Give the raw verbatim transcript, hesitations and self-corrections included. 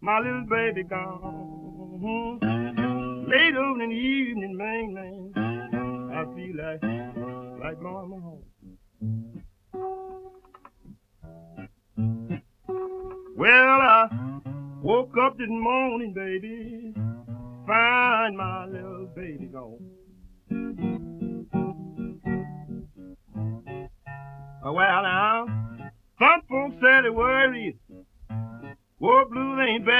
my little baby gone. Late over in the evening, man, man, I feel like, like going home. Well, I woke up this morning, baby, find my little baby gone. Well, now, some folks say they worried. War blues ain't bad.